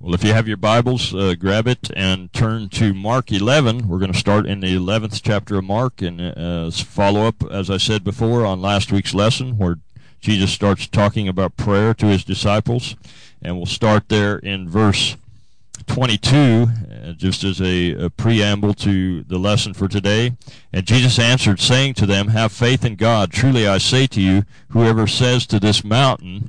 Well, if you have your Bibles, grab it and turn to Mark 11. We're going to start in the 11th chapter of Mark and follow up, as I said before, on last week's lesson where Jesus starts talking about prayer to his disciples. And we'll start there in verse 22, just as a preamble to the lesson for today. And Jesus answered, saying to them, "Have faith in God. Truly I say to you, whoever says to this mountain,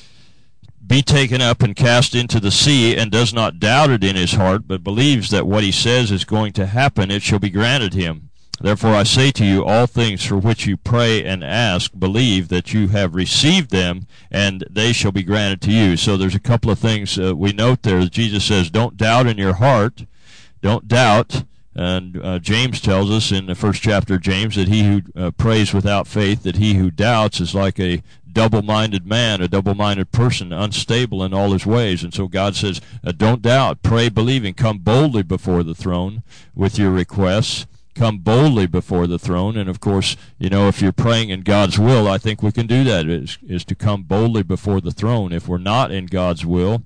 be taken up and cast into the sea, and does not doubt it in his heart, but believes that what he says is going to happen, it shall be granted him. Therefore I say to you, all things for which you pray and ask, believe that you have received them, and they shall be granted to you." So there's a couple of things we note there. Jesus says, don't doubt in your heart. Don't doubt. And James tells us in the first chapter of James that he who prays without faith, that he who doubts is like a double-minded man, a double-minded person, unstable in all his ways. And so God says, don't doubt, pray believing, come boldly before the throne with your requests. Come boldly before the throne. And of course, you know, if you're praying in God's will, I think we can do that, is to come boldly before the throne. If we're not in God's will,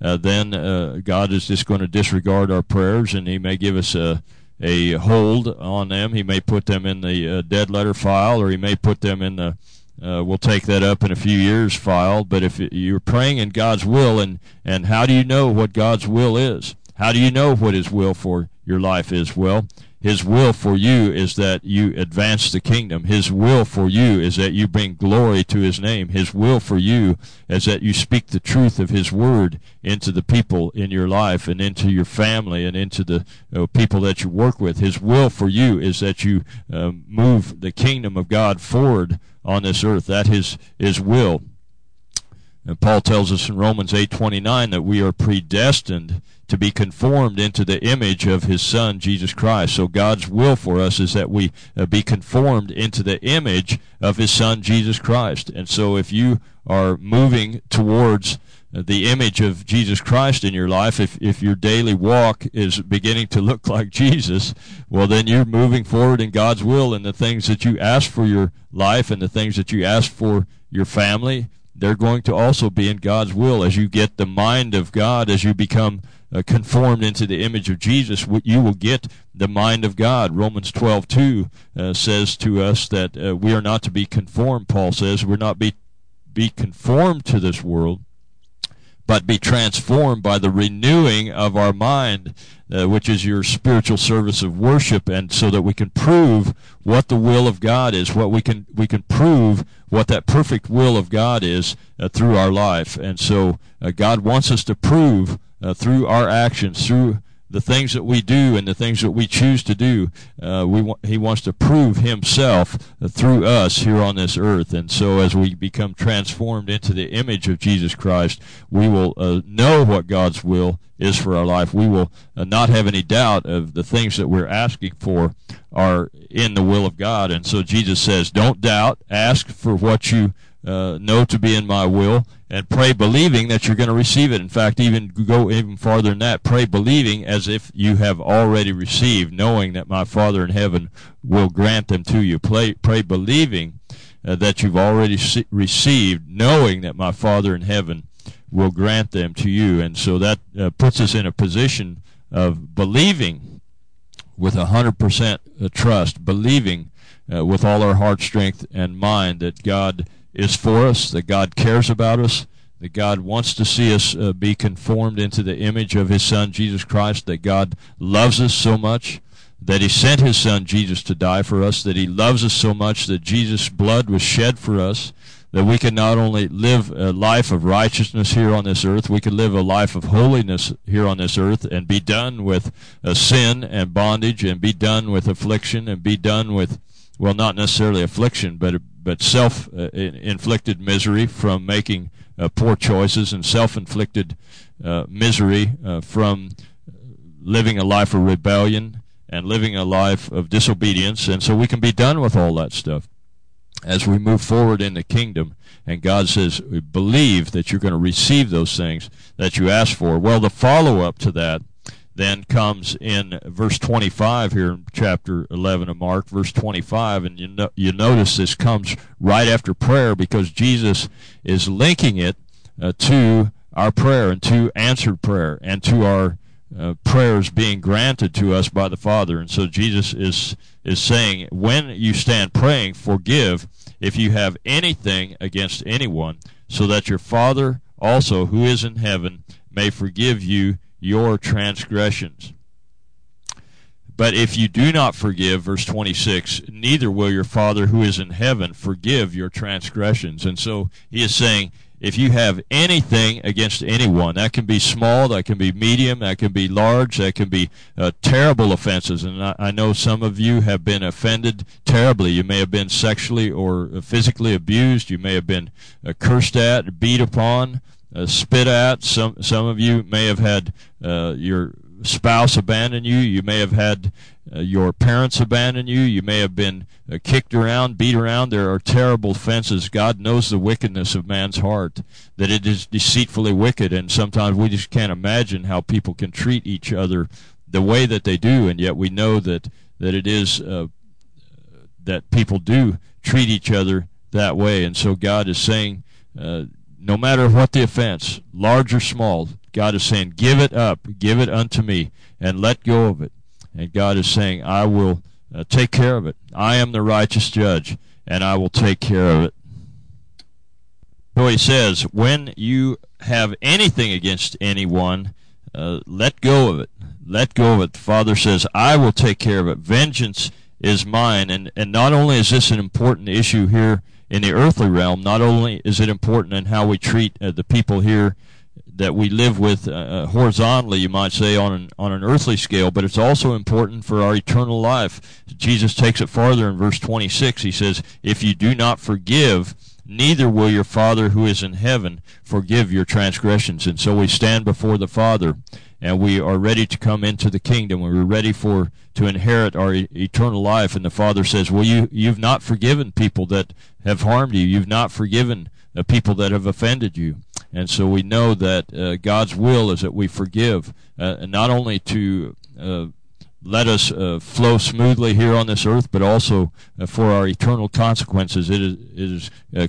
then God is just going to disregard our prayers, and he may give us a hold on them. He may put them in the dead letter file, or he may put them in the we'll take that up in a few years file. But if you're praying in God's will, and how do you know what God's will is? How do you know what his will for your life is? Well, his will for you is that you advance the kingdom. His will for you is that you bring glory to his name. His will for you is that you speak the truth of his word into the people in your life and into your family and into the people that you work with. His will for you is that you move the kingdom of God forward on this earth. That is his will. And Paul tells us in Romans 8:29 that we are predestined to be conformed into the image of his Son, Jesus Christ. So God's will for us is that we be conformed into the image of his Son, Jesus Christ. And so if you are moving towards the image of Jesus Christ in your life, if your daily walk is beginning to look like Jesus, well, then you're moving forward in God's will, and the things that you ask for your life and the things that you ask for your family, they're going to also be in God's will. As you get the mind of God, as you become conformed into the image of Jesus, you will get the mind of God. Romans 12:2 says to us that we are not to be conformed, Paul says. We're not be conformed to this world, but be transformed by the renewing of our mind, which is your spiritual service of worship, and so that we can prove what the will of God is, we can prove what that perfect will of God is through our life. And so God wants us to prove through our actions, through the things that we do and the things that we choose to do. He wants to prove himself through us here on this earth. And so as we become transformed into the image of Jesus Christ, we will know what God's will is for our life. We will not have any doubt of the things that we're asking for are in the will of God. And so Jesus says, don't doubt, ask for what you know to be in my will, and pray believing that you're going to receive it. In fact, go even farther than that. Pray believing as if you have already received, knowing that my Father in heaven will grant them to you. Pray believing that you've already received, knowing that my Father in heaven will grant them to you. And so that puts us in a position of believing with 100% trust, believing with all our heart, strength, and mind that God is for us, that God cares about us, that God wants to see us be conformed into the image of his Son, Jesus Christ, that God loves us so much, that he sent his Son, Jesus, to die for us, that he loves us so much that Jesus' blood was shed for us, that we can not only live a life of righteousness here on this earth, we can live a life of holiness here on this earth and be done with sin and bondage, and be done with affliction, and be done with, well, not necessarily affliction, but self-inflicted misery from making poor choices, and self-inflicted misery from living a life of rebellion and living a life of disobedience. And so we can be done with all that stuff as we move forward in the kingdom. And God says, believe that you're going to receive those things that you ask for. Well, the follow-up to that then comes in verse 25 here in chapter 11 of Mark, verse 25. And you notice this comes right after prayer, because Jesus is linking it to our prayer and to answered prayer and to our prayers being granted to us by the Father. And so Jesus is saying, when you stand praying, forgive if you have anything against anyone, so that your Father also who is in heaven may forgive you your transgressions. But if you do not forgive, verse 26, neither will your Father who is in heaven forgive your transgressions. And so he is saying, if you have anything against anyone, that can be small, that can be medium, that can be large, that can be terrible offenses. And I know some of you have been offended terribly. You may have been sexually or physically abused. You may have been cursed at, beat upon, spit at. Some of you may have had your spouse abandon you. You may have had your parents abandon you. You may have been kicked around, beat around. There are terrible offenses. God knows the wickedness of man's heart, that it is deceitfully wicked, and sometimes we just can't imagine how people can treat each other the way that they do, and yet we know that it is that people do treat each other that way. And so God is saying, no matter what the offense, large or small, God is saying, give it up, give it unto me, and let go of it. And God is saying, I will take care of it. I am the righteous judge, and I will take care of it. So he says, when you have anything against anyone, let go of it. Let go of it. The Father says, I will take care of it. Vengeance is mine. And not only is this an important issue here in the earthly realm, not only is it important in how we treat the people here that we live with horizontally, you might say, on an earthly scale, but it's also important for our eternal life. Jesus takes it farther in verse 26. He says, if you do not forgive, neither will your Father who is in heaven forgive your transgressions. And so we stand before the Father, and we are ready to come into the kingdom. We're ready to inherit our eternal life. And the Father says, well, you've not forgiven people that have harmed you. You've not forgiven the people that have offended you. And so we know that God's will is that we forgive, not only to let us flow smoothly here on this earth, but also for our eternal consequences. It is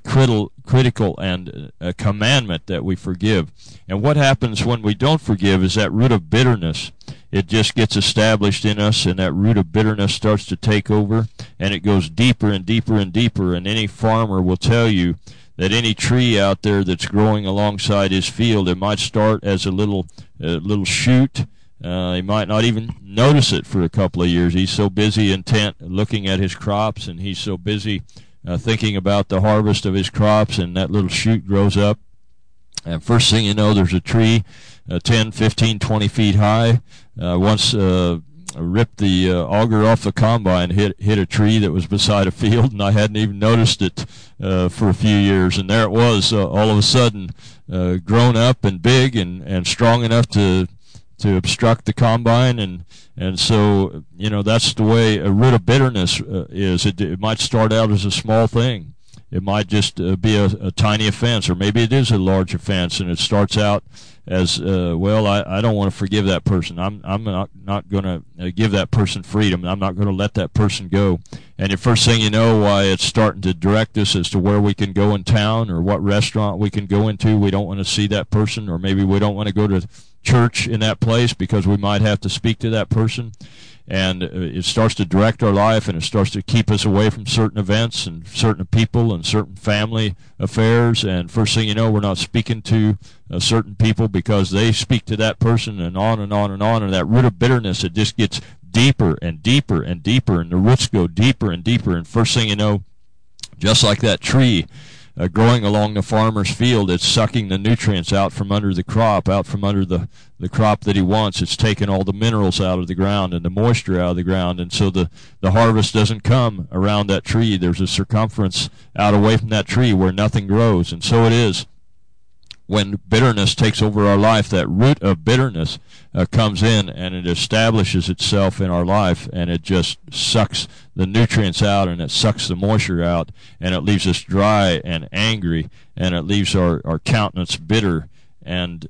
critical and a commandment that we forgive. And what happens when we don't forgive is that root of bitterness. It just gets established in us, and that root of bitterness starts to take over, and it goes deeper and deeper and deeper. And any farmer will tell you that any tree out there that's growing alongside his field, it might start as a little shoot. He might not even notice it for a couple of years. He's so busy, intent, looking at his crops, and he's so busy thinking about the harvest of his crops, and that little shoot grows up. And first thing you know, there's a tree 10, 15, 20 feet high. Once ripped the auger off the combine, hit a tree that was beside a field, and I hadn't even noticed it for a few years. And there it was, all of a sudden, grown up and big and strong enough to obstruct the combine. And so, that's the way a root of bitterness is. It might start out as a small thing. It might just be a tiny offense, or maybe it is a large offense, and it starts out as, I don't want to forgive that person. I'm not going to give that person freedom. I'm not going to let that person go. And the first thing you know, why it's starting to direct us as to where we can go in town or what restaurant we can go into. We don't want to see that person, or maybe we don't want to go to church in that place because we might have to speak to that person. And it starts to direct our life, and it starts to keep us away from certain events and certain people and certain family affairs. And first thing you know, we're not speaking to certain people because they speak to that person, and on and on and on. And that root of bitterness, it just gets deeper and deeper and deeper, and the roots go deeper and deeper. And first thing you know, just like that tree growing along the farmer's field, it's sucking the nutrients out from under the crop, out from under the crop that he wants. It's taking all the minerals out of the ground and the moisture out of the ground, and so the harvest doesn't come around that tree. There's a circumference out away from that tree where nothing grows. And so it is when bitterness takes over our life. That root of bitterness comes in, and it establishes itself in our life, and it just sucks the nutrients out, and it sucks the moisture out, and it leaves us dry and angry, and it leaves our countenance bitter, and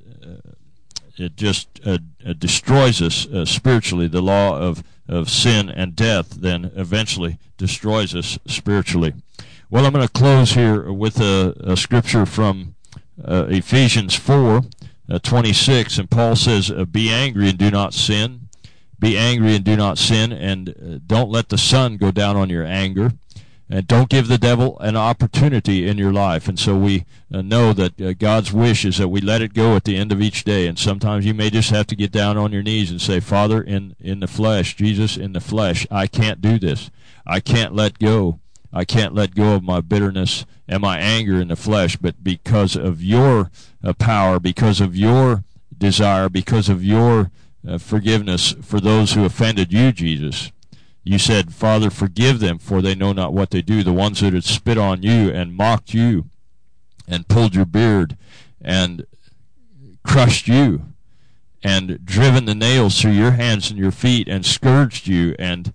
it just destroys us spiritually. The law of sin and death then eventually destroys us spiritually. Well, I'm going to close here with a scripture from Ephesians 4, 26, and Paul says, be angry and do not sin. Be angry and do not sin, and don't let the sun go down on your anger. And don't give the devil an opportunity in your life. And so we know that God's wish is that we let it go at the end of each day. And sometimes you may just have to get down on your knees and say, Father, in the flesh, Jesus, in the flesh, I can't do this. I can't let go. I can't let go of my bitterness and my anger in the flesh. But because of your power, because of your desire, because of your forgiveness for those who offended you, Jesus, you said, Father, forgive them, for they know not what they do. The ones that had spit on you and mocked you and pulled your beard and crushed you and driven the nails through your hands and your feet and scourged you and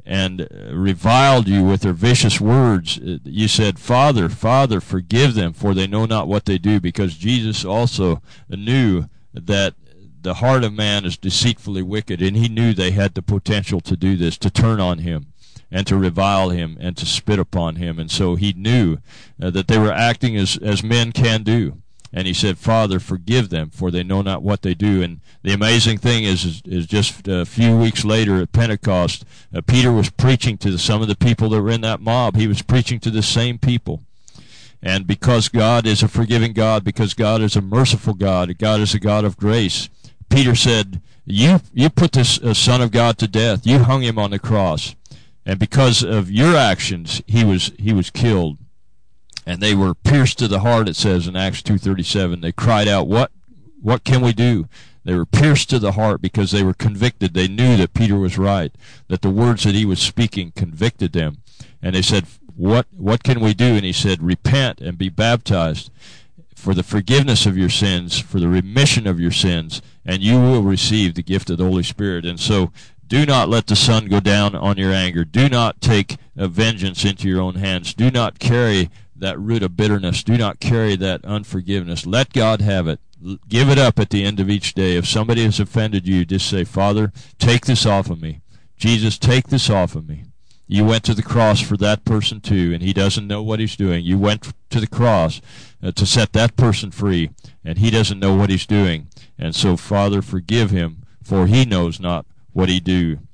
reviled you with their vicious words. You said, Father, Father, forgive them, for they know not what they do, because Jesus also knew that the heart of man is deceitfully wicked, and he knew they had the potential to do this, to turn on him and to revile him and to spit upon him. And so he knew that they were acting as men can do. And he said, Father, forgive them, for they know not what they do. And the amazing thing is just a few weeks later at Pentecost, Peter was preaching to some of the people that were in that mob. He was preaching to the same people. And because God is a forgiving God, because God is a merciful God, God is a God of grace, Peter said, you put this Son of God to death. You hung him on the cross. And because of your actions, he was killed. And they were pierced to the heart, it says in Acts 2:37. They cried out, what can we do? They were pierced to the heart because they were convicted. They knew that Peter was right, that the words that he was speaking convicted them. And they said, what can we do? And he said, repent and be baptized for the forgiveness of your sins, for the remission of your sins, and you will receive the gift of the Holy Spirit. And so do not let the sun go down on your anger. Do not take vengeance into your own hands. Do not carry that root of bitterness. Do not carry that unforgiveness. Let God have it. Give it up at the end of each day. If somebody has offended you, just say, Father, take this off of me. Jesus, take this off of me. You went to the cross for that person too, and he doesn't know what he's doing. You went to the cross to set that person free, and he doesn't know what he's doing. And so, Father, forgive him, for he knows not what he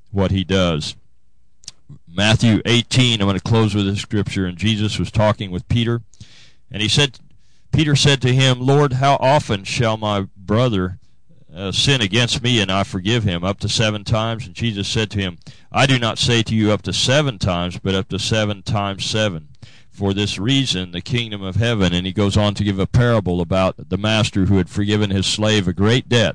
does. Matthew 18, I'm going to close with this scripture, and Jesus was talking with Peter, and Peter said to him, Lord, how often shall my brother sin against me, and I forgive him? Up to 7 times? And Jesus said to him, I do not say to you up to 7 times, but up to 7 times 7. For this reason, the kingdom of heaven, and he goes on to give a parable about the master who had forgiven his slave a great debt.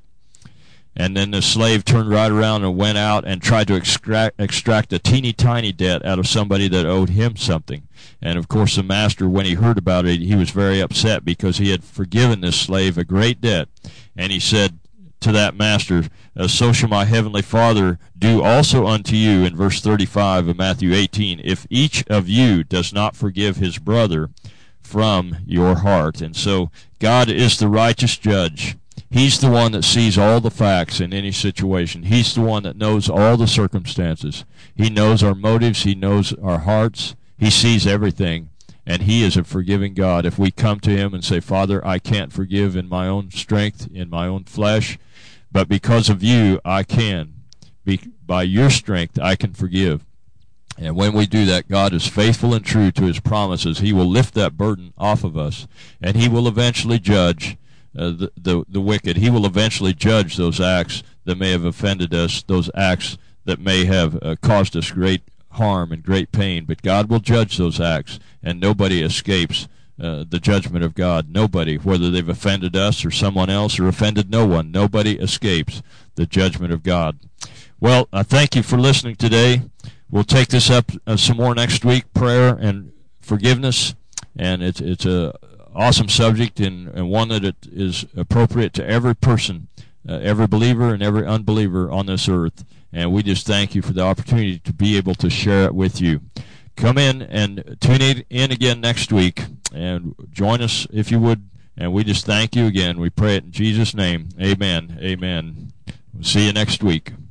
And then the slave turned right around and went out and tried to extract a teeny tiny debt out of somebody that owed him something. And of course the master, when he heard about it, he was very upset because he had forgiven this slave a great debt. And he said to that master, so shall my heavenly Father do also unto you, in verse 35 of Matthew 18, if each of you does not forgive his brother from your heart. And so God is the righteous judge. He's the one that sees all the facts in any situation. He's the one that knows all the circumstances. He knows our motives. He knows our hearts. He sees everything, and he is a forgiving God. If we come to him and say, Father, I can't forgive in my own strength, in my own flesh, but because of you, I can. By your strength, I can forgive. And when we do that, God is faithful and true to his promises. He will lift that burden off of us, and he will eventually judge the wicked. He will eventually judge those acts that may have offended us, those acts that may have caused us great harm and great pain. But God will judge those acts, and nobody escapes the judgment of God. Nobody, whether they've offended us or someone else or offended no one, nobody escapes the judgment of God. Well, I thank you for listening today. We'll take this up some more next week, prayer and forgiveness, and it's a awesome subject, and one that it is appropriate to every person, every believer and every unbeliever on this earth. And we just thank you for the opportunity to be able to share it with you. Come in and tune in again next week and join us if you would. And we just thank you again. We pray it in Jesus' name. Amen. Amen. We'll see you next week.